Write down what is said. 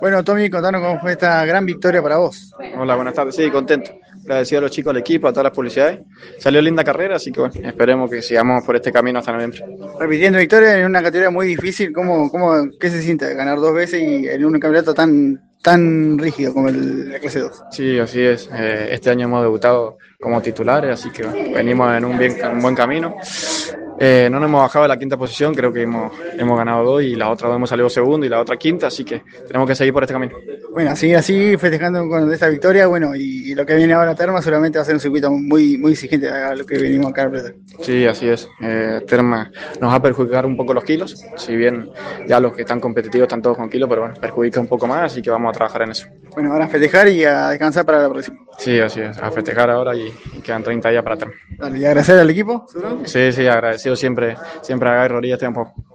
Bueno, Tommy, contanos cómo fue esta gran victoria para vos. Hola, buenas tardes. Sí, contento. Agradecido a los chicos, al equipo, a todas las publicidades. Salió linda carrera, así que bueno, esperemos que sigamos por este camino hasta noviembre. Repitiendo victoria en una categoría muy difícil, ¿qué se siente ganar dos veces y en un campeonato tan rígido como la clase 2? Sí, así es. Este año hemos debutado como titulares, así que bueno, venimos en un buen camino. No nos hemos bajado de la quinta posición, creo que hemos ganado dos y las otras dos hemos salido segundo y la otra quinta, así que tenemos que seguir por este camino. Bueno, así festejando con esta victoria, bueno, y lo que viene ahora a Terma seguramente va a ser un circuito muy exigente a lo que venimos acá a Plata. Sí, así es. Terma nos va a perjudicar un poco los kilos, si bien ya los que están competitivos están todos con kilos, pero bueno, perjudica un poco más, así que vamos a trabajar en eso. Bueno, ahora a festejar y a descansar para la próxima. Sí, así es, a festejar ahora y quedan 30 días para Terma. Dale, y agradecer al equipo, ¿seguro? Sí, sí, agradecido siempre a Guy Rodríguez este tiempo.